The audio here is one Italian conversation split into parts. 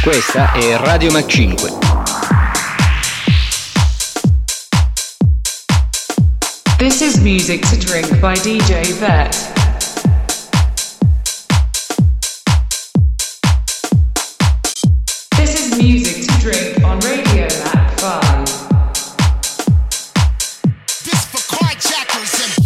Questa è Radio Mac 5. This is Music to Drink by DJ Vet. This is Music to Drink on Radio Mac 5. This for carjackers and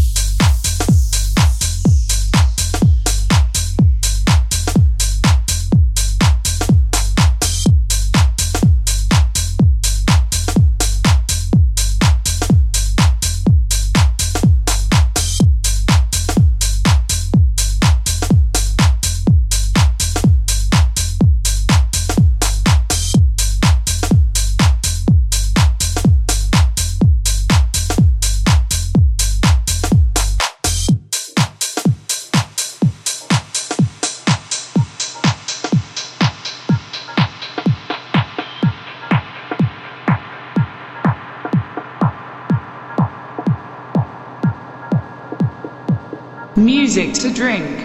Music to Drink.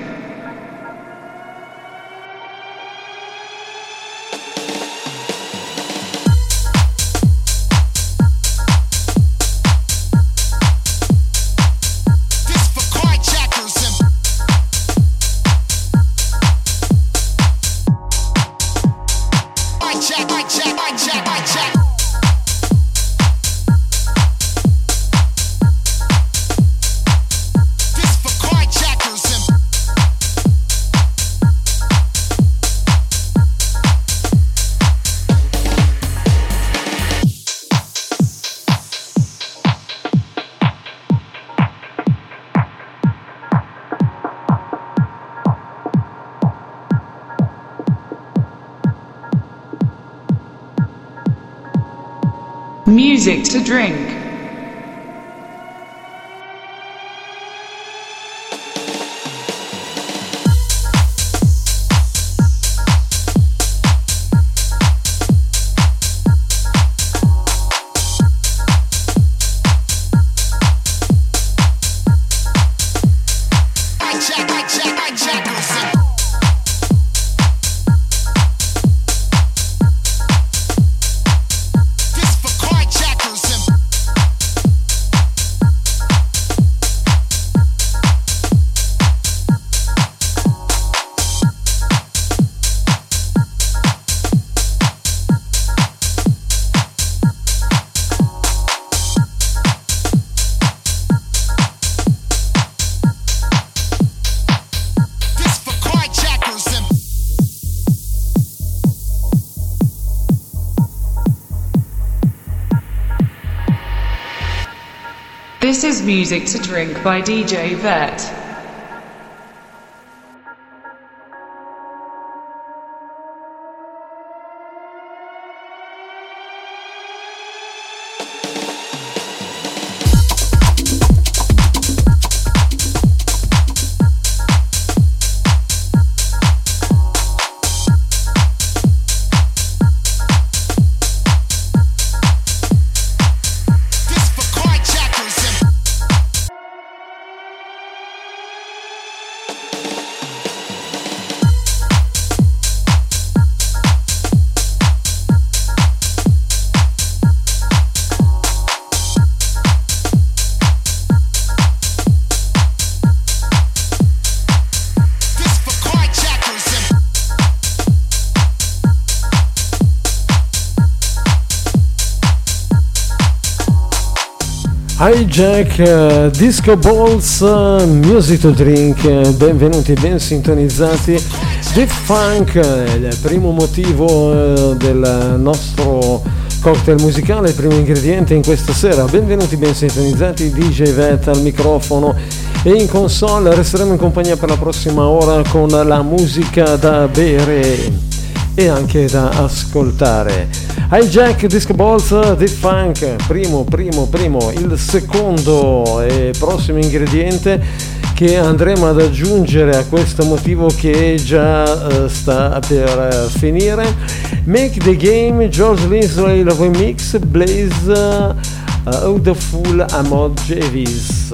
Music to Drink. This is Music to Drink by DJ Vet. Hijack, Disco Balls, Music to Drink, benvenuti, ben sintonizzati. Deep Funk, il primo motivo del nostro cocktail musicale, il primo ingrediente in questa sera. Benvenuti, ben sintonizzati, DJ Vet al microfono e in console. Resteremo in compagnia per la prossima ora con la musica da bere e anche da ascoltare. Hijack, Disco Balls, Deep Funk, primo, il secondo e prossimo ingrediente che andremo ad aggiungere a questo motivo che già sta per finire. Make the Game, George Linsley Remix, Blaze, Audaful Amod Javis.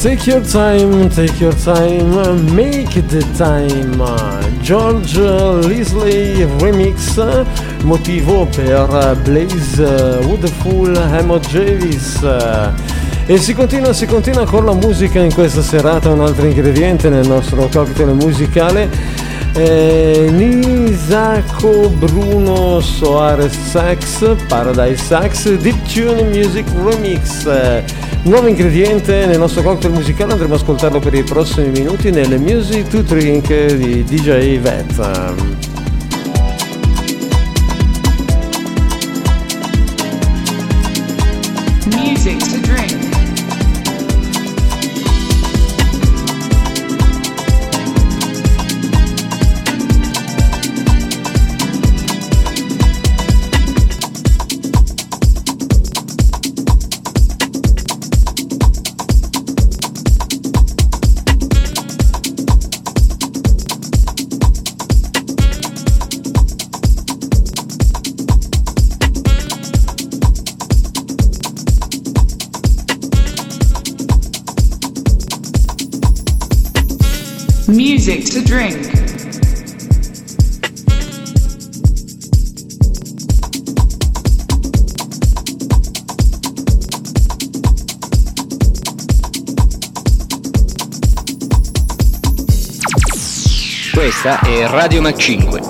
Take your time, make the time. George Leslie remix, motivo per Blaze Woodfull Emo Javis. E si continua con la musica in questa serata, un altro ingrediente nel nostro cocktail musicale. Nisako Bruno Soares Sax, Paradise Sax, Deep Tune Music Remix. Nuovo ingrediente nel nostro cocktail musicale, andremo ad ascoltarlo per i prossimi minuti nelle Music to Drink di DJ Vet. Music to drink. Music to drink. Questa è Radio Mac 5.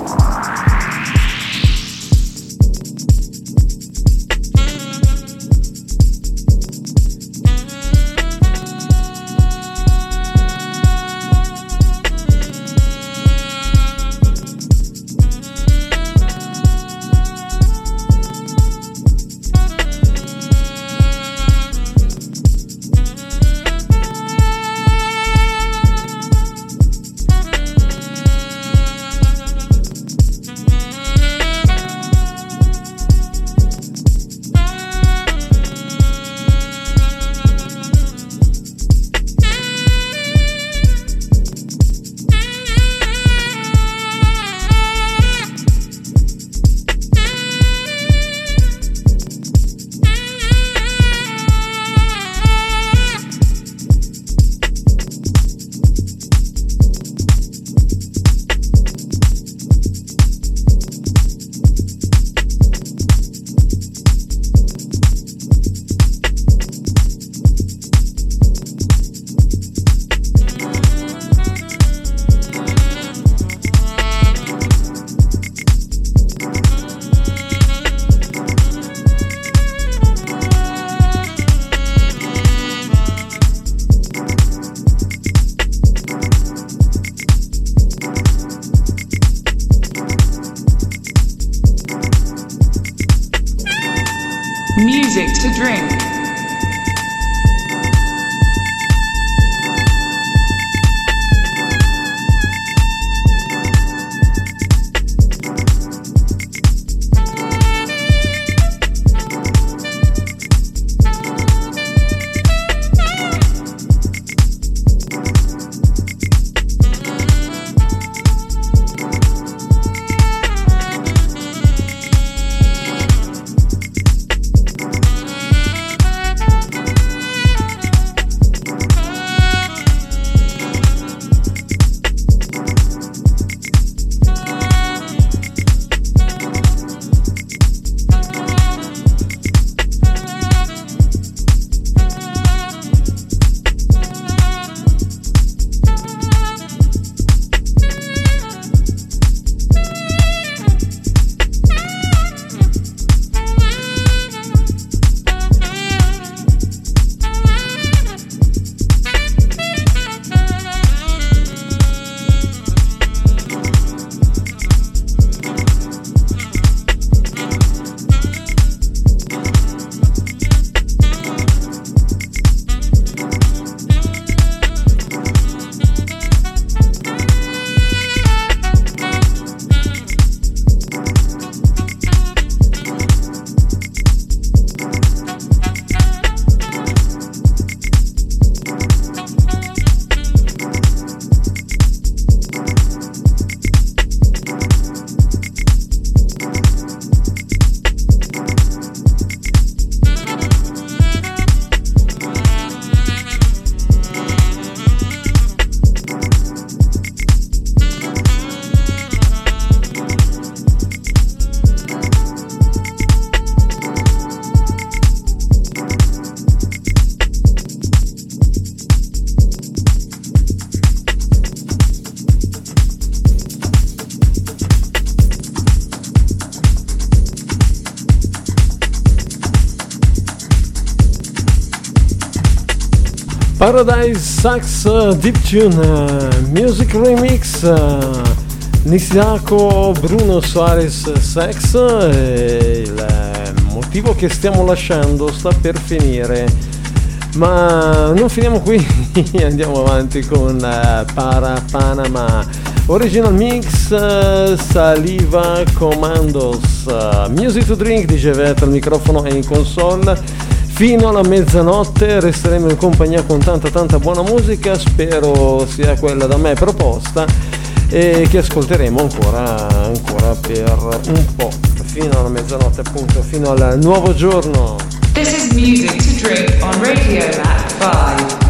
Paradise Sax Deep Tune Music Remix Nisiako Bruno Suarez Sax. Il motivo che stiamo lasciando sta per finire, ma non finiamo qui. Andiamo avanti con Para Panama Original Mix, Saliva Commandos, Music to Drink, DJ Vet al microfono e in console. Fino alla mezzanotte resteremo in compagnia con tanta buona musica, spero sia quella da me proposta e che ascolteremo ancora per un po', fino alla mezzanotte, appunto, fino al nuovo giorno. This is Music to Drink on Radio Mac 5.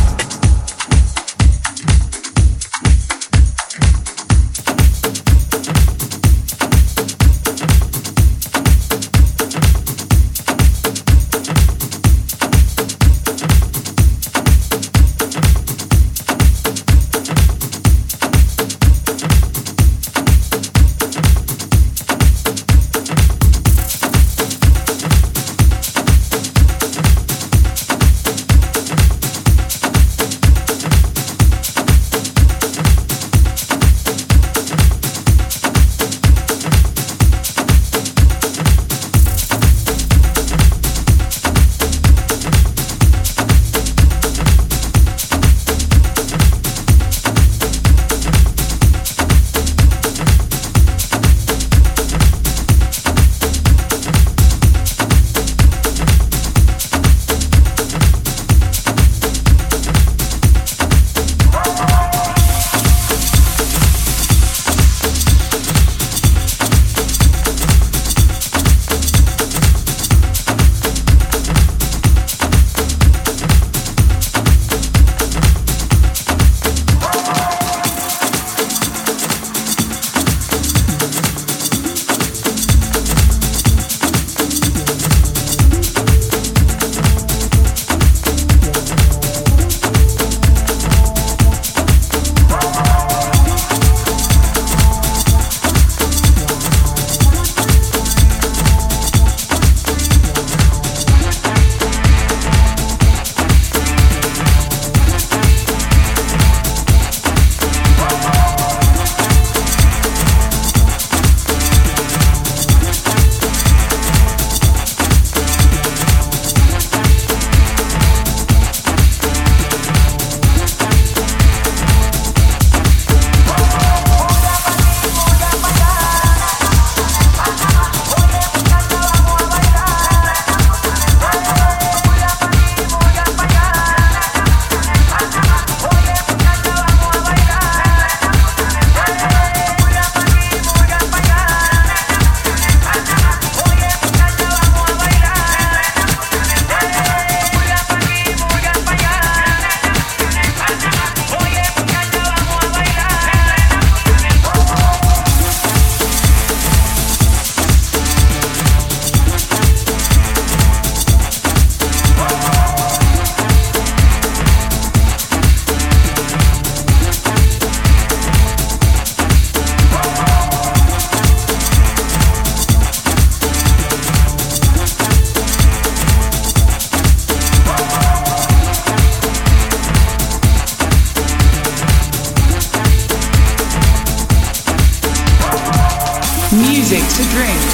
Music to Drink.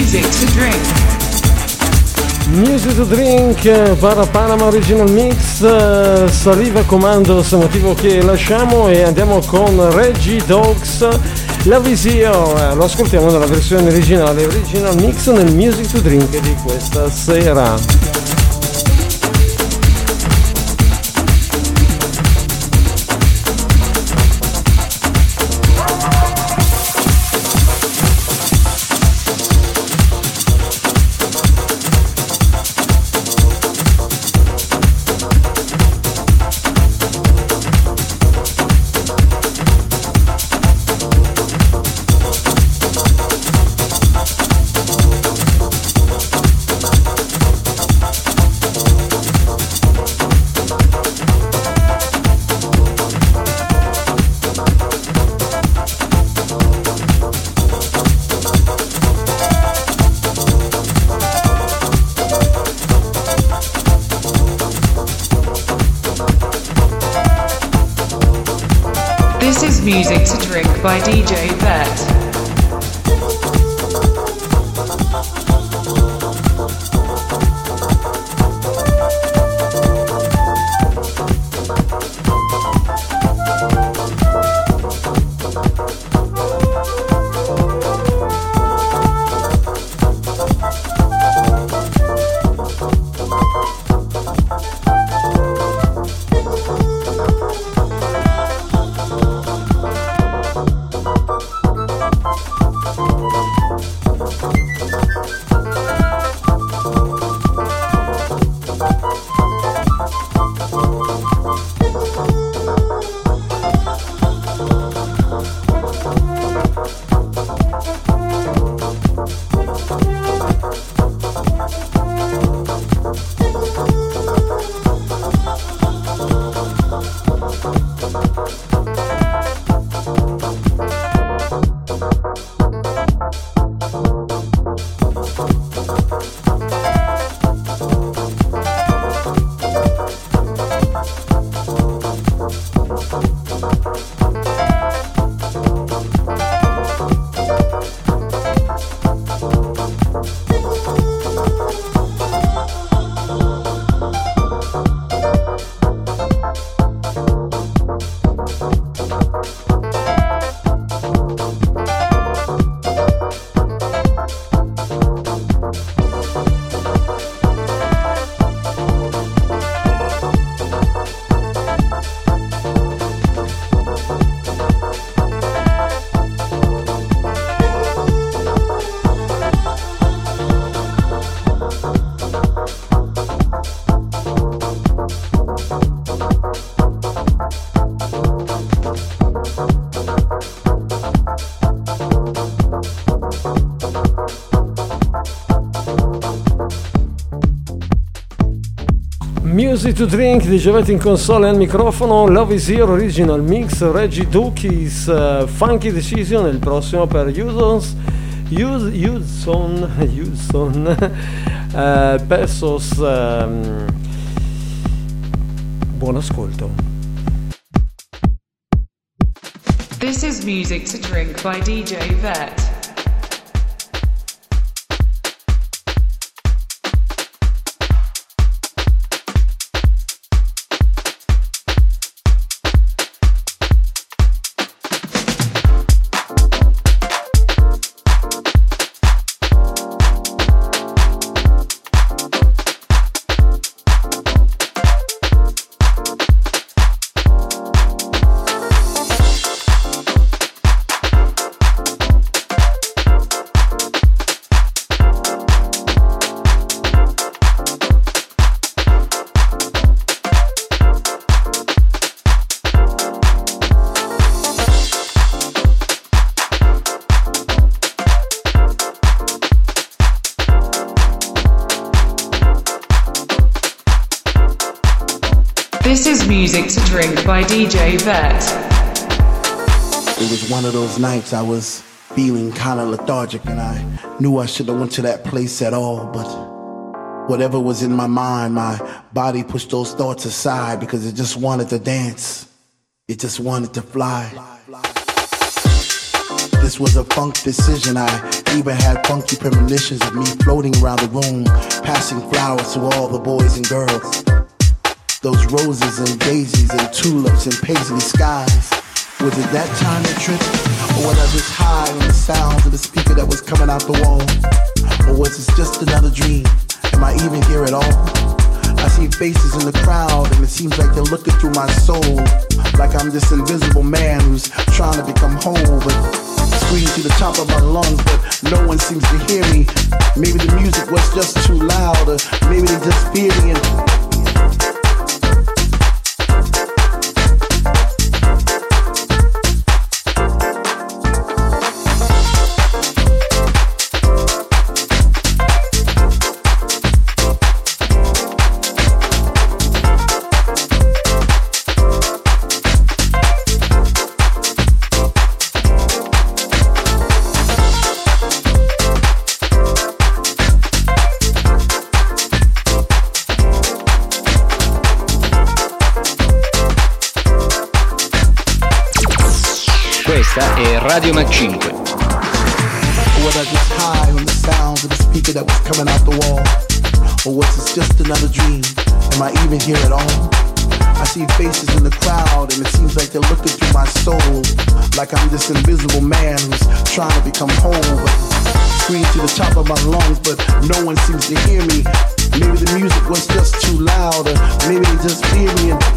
music to drink. Music to Drink, para Panama Original Mix, Saliva Commandos, motivo che lasciamo e andiamo con Reggie Dogs, La Visio, lo ascoltiamo nella versione originale, Original Mix nel Music to Drink di questa sera. This is Music to Drink by DJ Vet. Music to Drink di Giovete in console e al microfono, Love is Here Original Mix, Reggie Dookies, Funky Decision, il prossimo per Hudson Pesos. Buon ascolto. This is Music to Drink by DJ Vet. This is Music to Drink by DJ Vet. It was one of those nights I was feeling kind of lethargic and I knew I shouldn't have went to that place at all, but whatever was in my mind, my body pushed those thoughts aside because it just wanted to dance. It just wanted to fly. This was a funk decision. I even had funky premonitions of me floating around the room, passing flowers to all the boys and girls. Those roses and daisies and tulips and paisley skies. Was it that time to trip? Or was I just high on the sounds of the speaker that was coming out the wall? Or was this just another dream? Am I even here at all? I see faces in the crowd and it seems like they're looking through my soul, like I'm this invisible man who's trying to become whole, but scream to the top of my lungs, but no one seems to hear me. Maybe the music was just too loud, or maybe they just fear me and Questa è Radio Mac 5. Was I just high on the sounds of the speaker that was coming out the wall? Or was this just another dream? Am I even here at all? I see faces in the crowd and it seems like they're looking through my soul, like I'm this invisible man who's trying to become whole, but scream to the top of my lungs, but no one seems to hear me. Maybe the music was just too loud, or maybe they just fear me and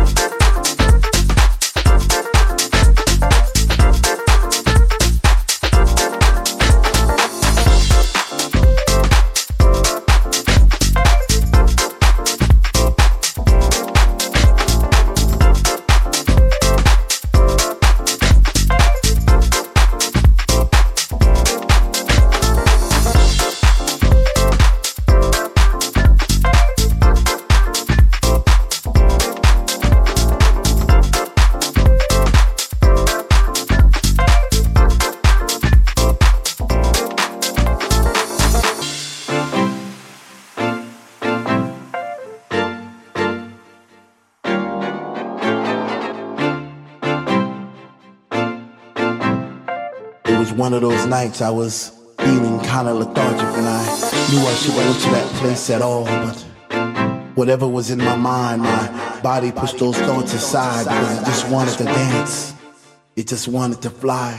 one of those nights I was feeling kinda lethargic and I knew I shouldn't go to that place at all, but whatever was in my mind, my body pushed those thoughts aside because it just wanted to dance. It just wanted to fly.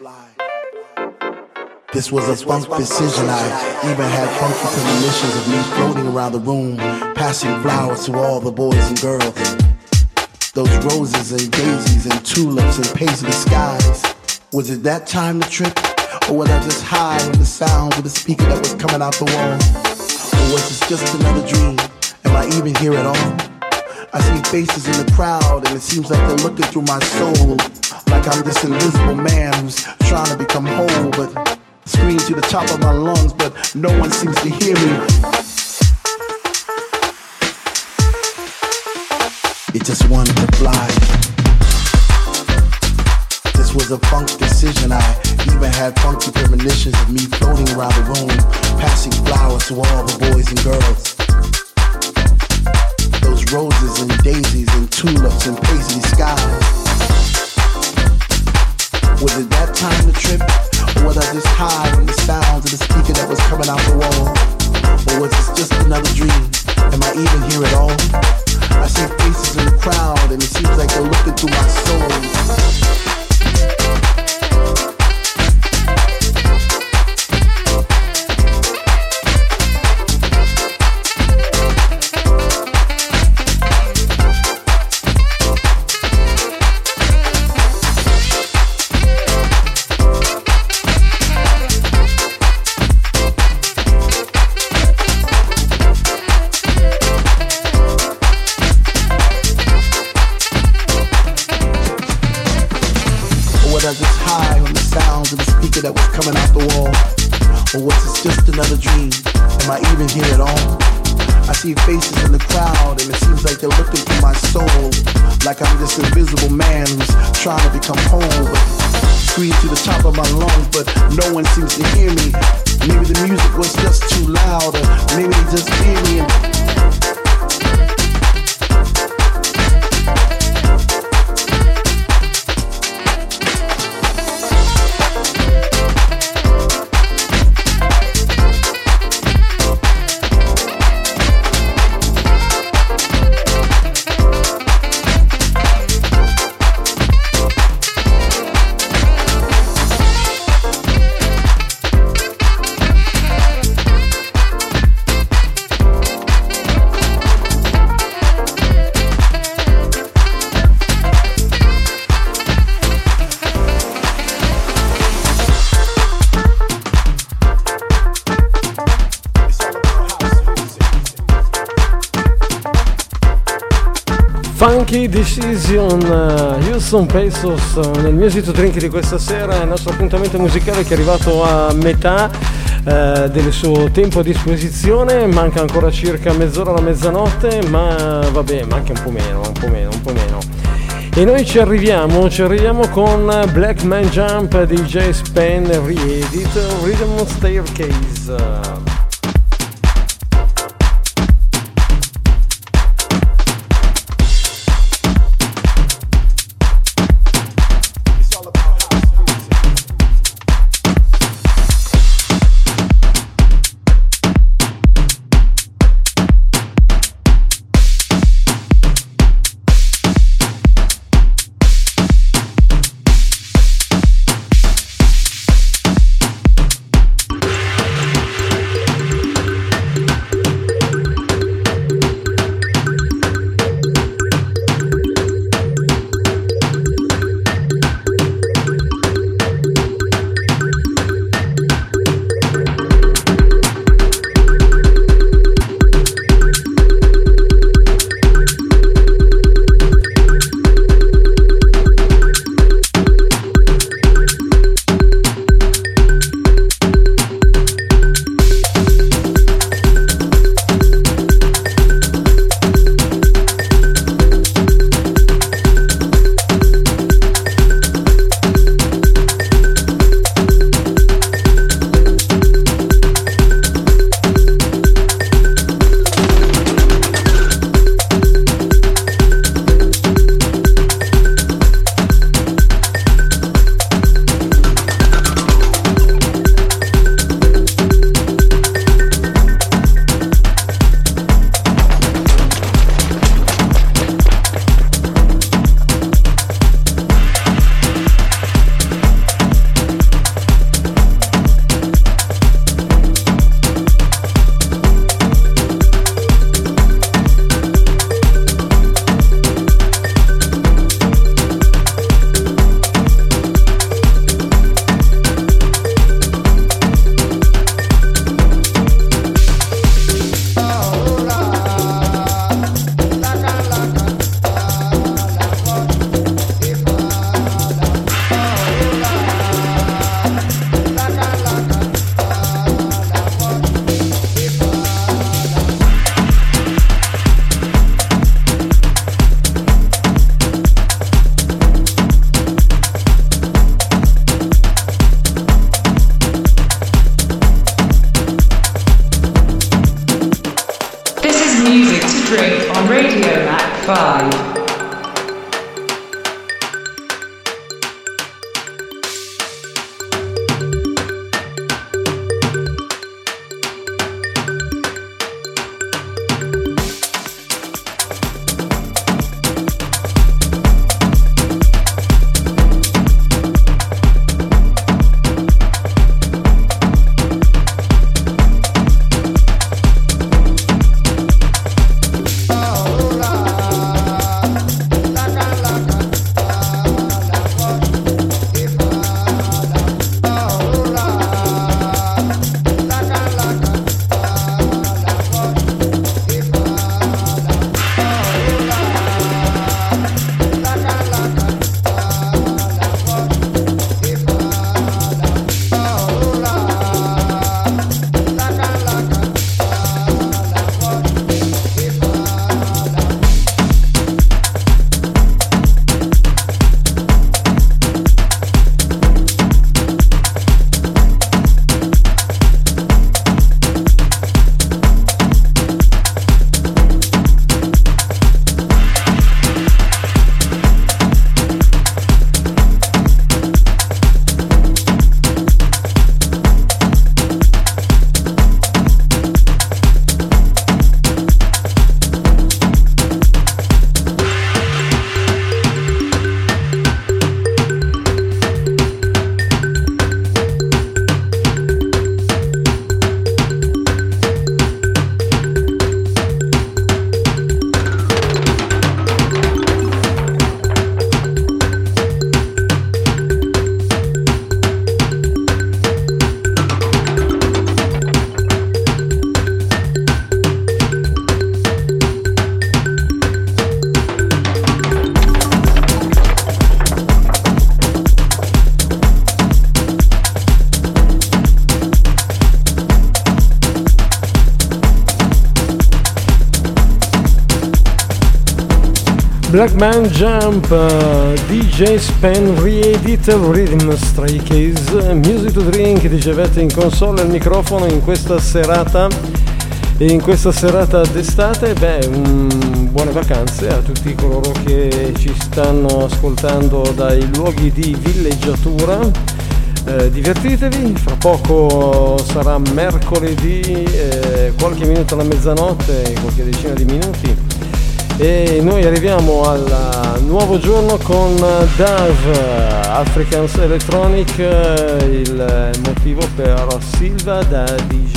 This was a funk decision. I even had funky premonitions of me floating around the room, passing flowers to all the boys and girls. Those roses and daisies and tulips and paisley skies. Was it that time to trip? Or was I just high on the sounds of the speaker that was coming out the wall? Or was this just another dream? Am I even here at all? I see faces in the crowd and it seems like they're looking through my soul, like I'm this invisible man who's trying to become whole, but scream to the top of my lungs, but no one seems to hear me. It just wanted to fly. This was a funk decision. I even had funky premonitions of me floating around the room, passing flowers to all the boys and girls. Those roses and daisies and tulips and paisley skies. Was it that time to trip? Or was I just high on the sounds of the speaker that was coming out the wall? Or was this just another dream? Am I even here at all? I see faces in the crowd and it seems like they're looking through my soul. That was coming out the wall. Or was this just another dream? Am I even here at all? I see faces in the crowd and it seems like they're looking through my soul, like I'm this invisible man who's trying to become whole, but scream to the top of my lungs, but no one seems to hear me. Maybe the music was just too loud, or maybe they just fear me and Key Decision, Houston Pesos nel Music to Drink di questa sera. Il nostro appuntamento musicale che è arrivato a metà del suo tempo a disposizione. Manca ancora circa mezz'ora alla mezzanotte, ma vabbè, manca un po' meno. E noi ci arriviamo con Black Man Jump di J Span Re-Edit, Rhythm Staircase. Black Man Jump, DJ Spen Re-Edit, Rhythm Stray Case, Music to Drink, DJ Vet in console al microfono in questa serata d'estate. Buone vacanze a tutti coloro che ci stanno ascoltando dai luoghi di villeggiatura. Divertitevi, fra poco sarà mercoledì, qualche minuto alla mezzanotte, qualche decina di minuti, e noi arriviamo al nuovo giorno con Dave, Africans Electronic, il motivo per Silva da DJ.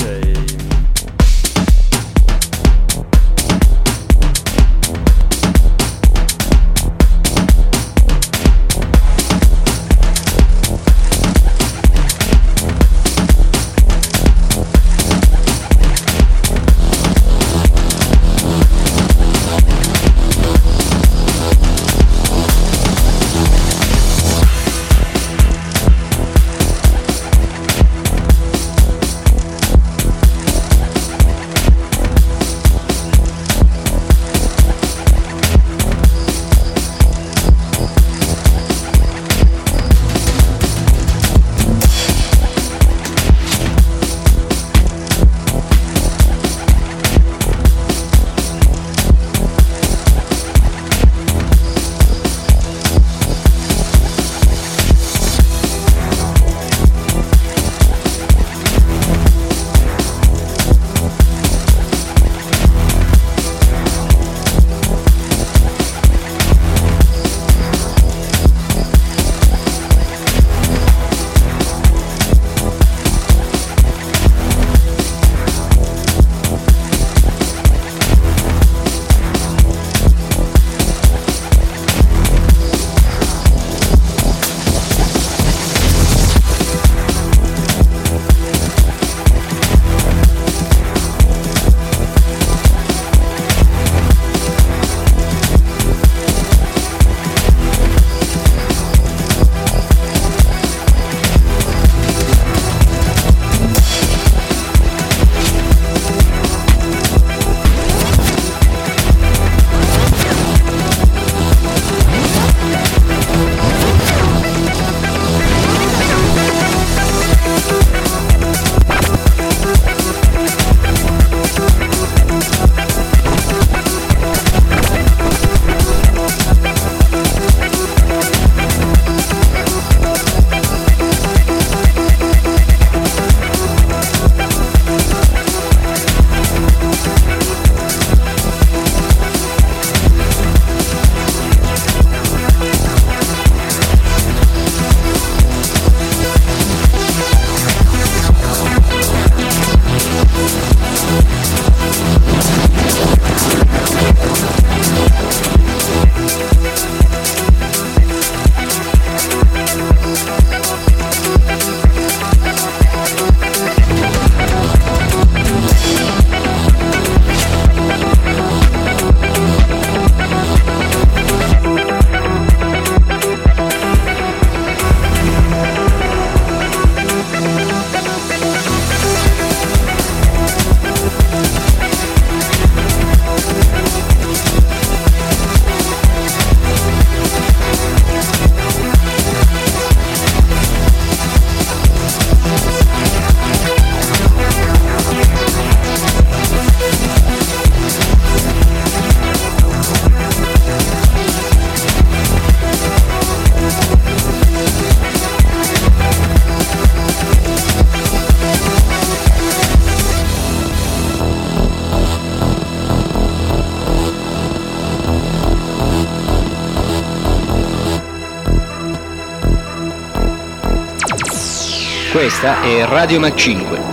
Questa è Radio Mac 5.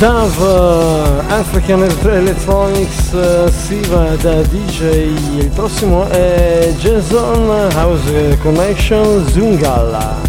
Tav, African Electronics, Siva da DJ. Il prossimo è Jason House Connection Zungala.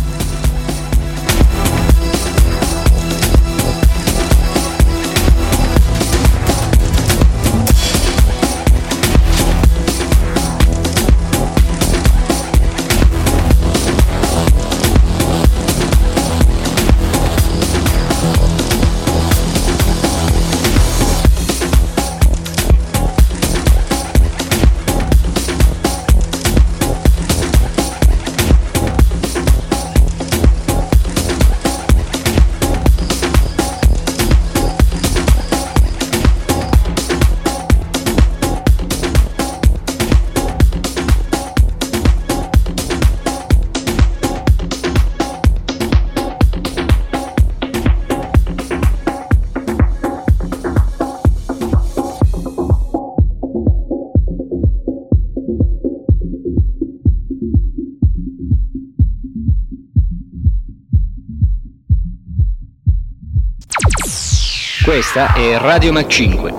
Questa è Radio Mac 5.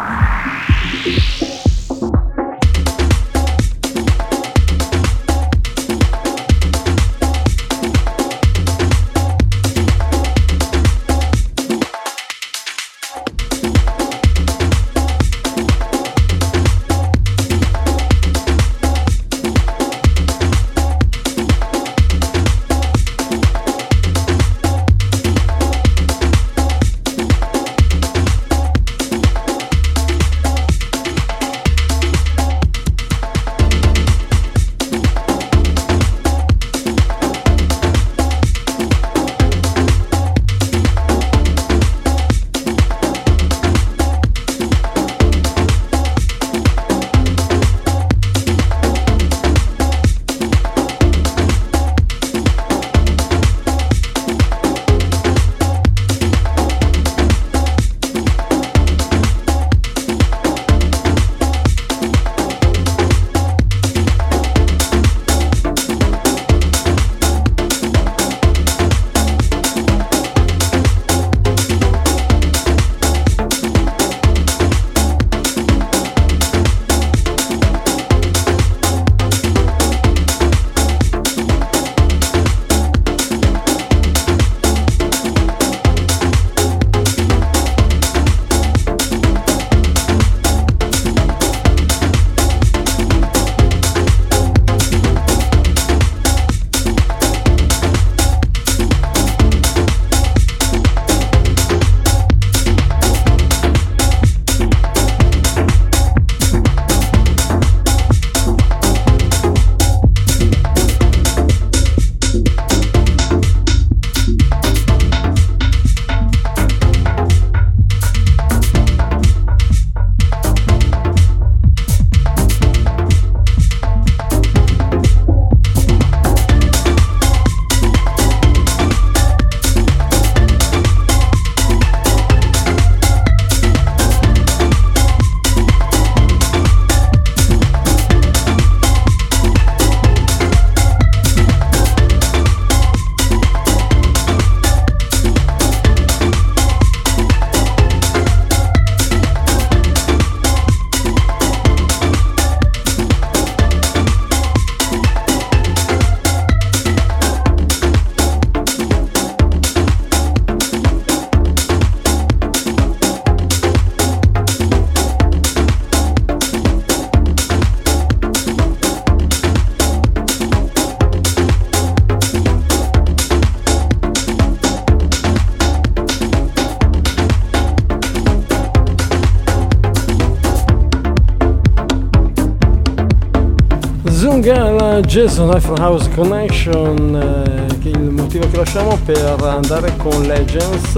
Zungala, Jason House Connection, che il motivo che lasciamo per andare con Legends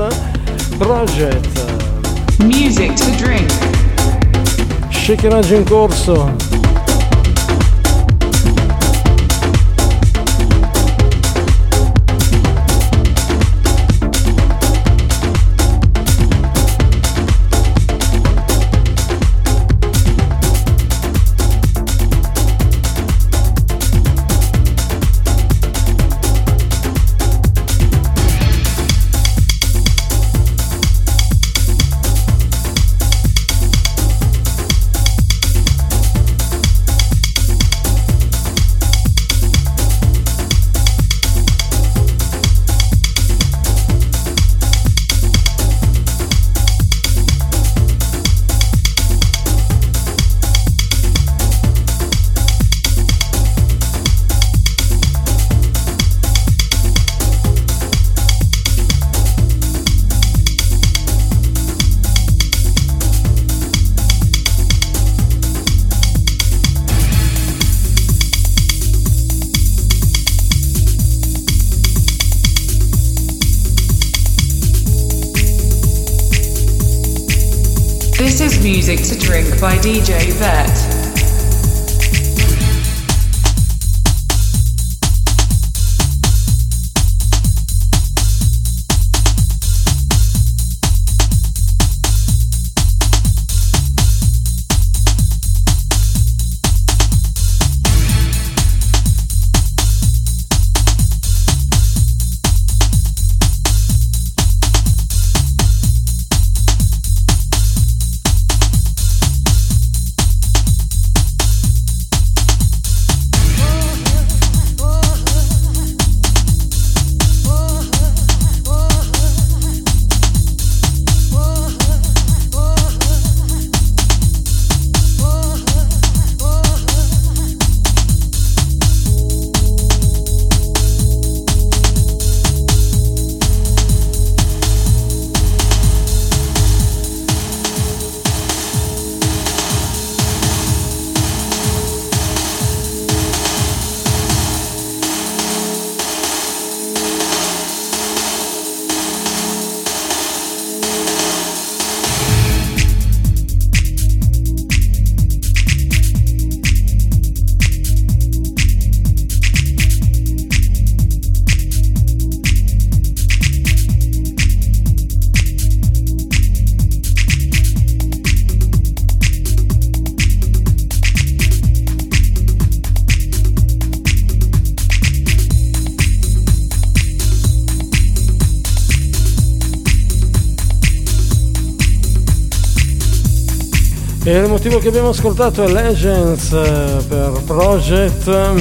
Project. Music to drink. Shakeraggio in corso. This is Music to Drink by DJ Vet. E il motivo che abbiamo ascoltato è Legends per Project.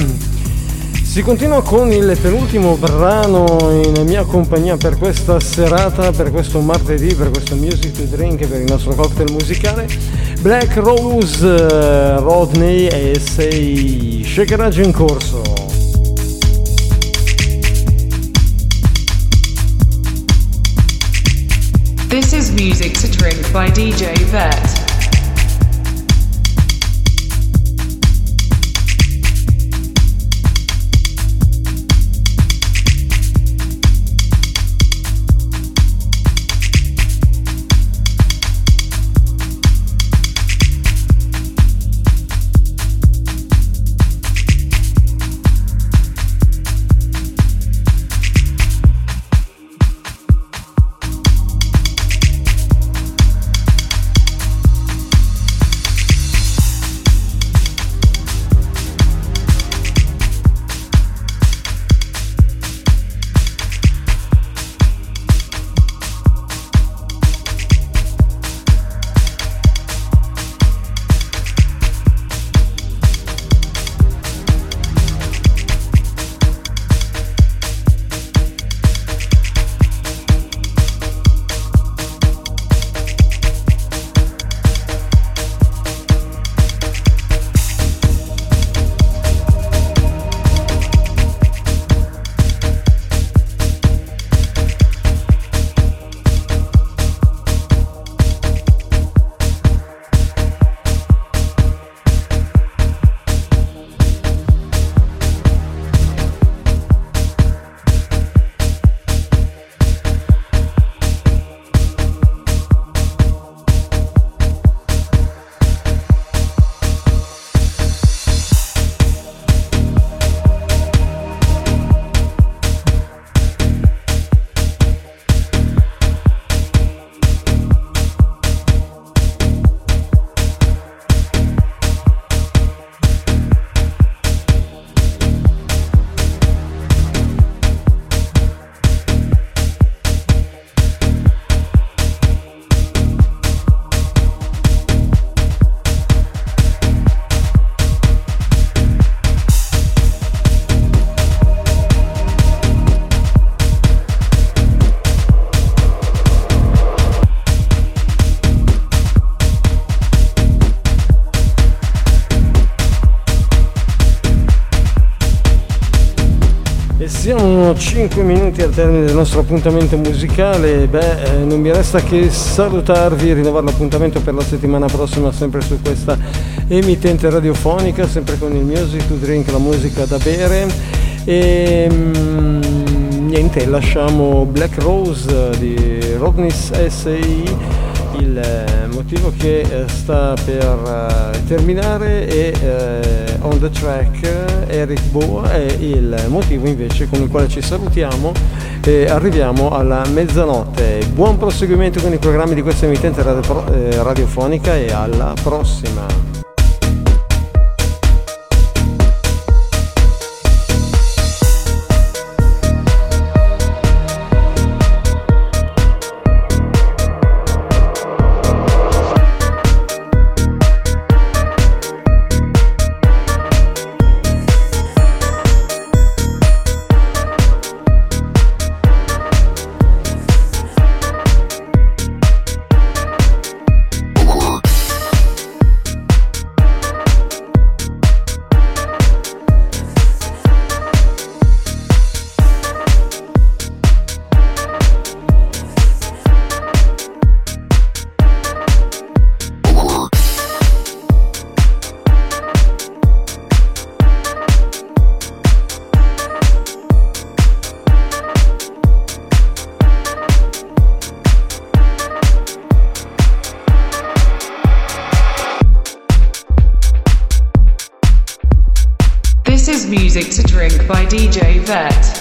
Si continua con il penultimo brano in mia compagnia per questa serata, per questo martedì, per questo Music to Drink, per il nostro cocktail musicale. Black Rose, Rodney e sei shakeraggio in corso. This is Music to Drink by DJ Vet. Siamo 5 minuti al termine del nostro appuntamento musicale. Non mi resta che salutarvi e rinnovare l'appuntamento per la settimana prossima, sempre su questa emittente radiofonica, sempre con il Music to Drink, la musica da bere. E niente, lasciamo Black Rose di Rodney S.A., il motivo che sta per terminare è On The Track, Eric Boe è il motivo invece con il quale ci salutiamo e arriviamo alla mezzanotte. Buon proseguimento con i programmi di questa emittente radiofonica e alla prossima. This is Music to Drink by DJ Vet.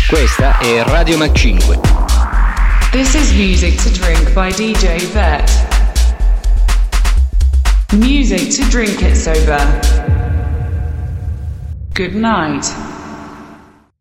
Questa è Radio Mac 5. This is Music to Drink by DJ Vet. Music to drink it sober. Good night.